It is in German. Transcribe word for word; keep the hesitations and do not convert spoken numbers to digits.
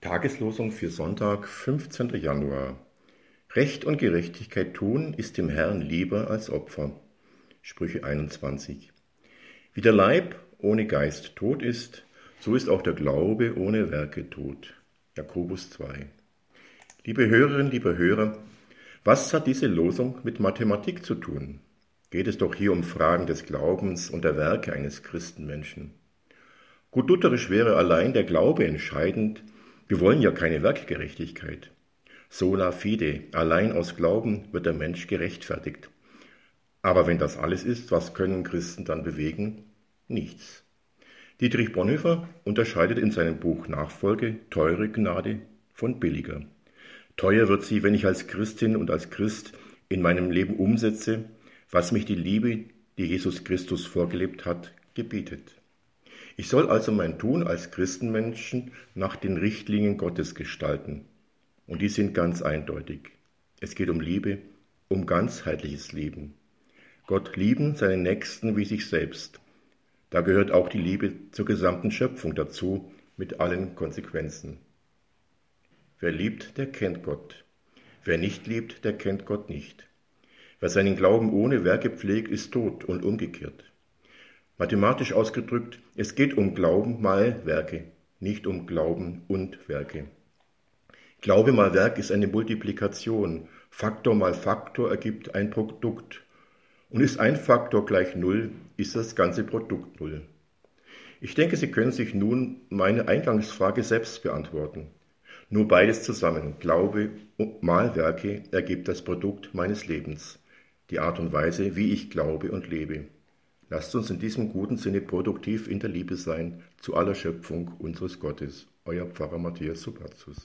Tageslosung für Sonntag, fünfzehnten Januar. Recht und Gerechtigkeit tun ist dem Herrn lieber als Opfer. Sprüche einundzwanzig. Wie der Leib ohne Geist tot ist, so ist auch der Glaube ohne Werke tot. Jakobus zwei. Liebe Hörerinnen, liebe Hörer, was hat diese Losung mit Mathematik zu tun? Geht es doch hier um Fragen des Glaubens und der Werke eines Christenmenschen. Gut lutherisch wäre allein der Glaube entscheidend. Wir wollen ja keine Werkgerechtigkeit. Sola fide, allein aus Glauben wird der Mensch gerechtfertigt. Aber wenn das alles ist, was können Christen dann bewegen? Nichts. Dietrich Bonhoeffer unterscheidet in seinem Buch Nachfolge teure Gnade von billiger. Teuer wird sie, wenn ich als Christin und als Christ in meinem Leben umsetze, was mich die Liebe, die Jesus Christus vorgelebt hat, gebietet. Ich soll also mein Tun als Christenmenschen nach den Richtlinien Gottes gestalten. Und die sind ganz eindeutig. Es geht um Liebe, um ganzheitliches Leben. Gott lieben, seinen Nächsten wie sich selbst. Da gehört auch die Liebe zur gesamten Schöpfung dazu, mit allen Konsequenzen. Wer liebt, der kennt Gott. Wer nicht liebt, der kennt Gott nicht. Wer seinen Glauben ohne Werke pflegt, ist tot und umgekehrt. Mathematisch ausgedrückt, es geht um Glauben mal Werke, nicht um Glauben und Werke. Glaube mal Werk ist eine Multiplikation. Faktor mal Faktor ergibt ein Produkt. Und ist ein Faktor gleich Null, ist das ganze Produkt Null. Ich denke, Sie können sich nun meine Eingangsfrage selbst beantworten. Nur beides zusammen, Glaube mal Werke, ergibt das Produkt meines Lebens. Die Art und Weise, wie ich glaube und lebe. Lasst uns in diesem guten Sinne produktiv in der Liebe sein zu aller Schöpfung unseres Gottes. Euer Pfarrer Matthias Subbatius.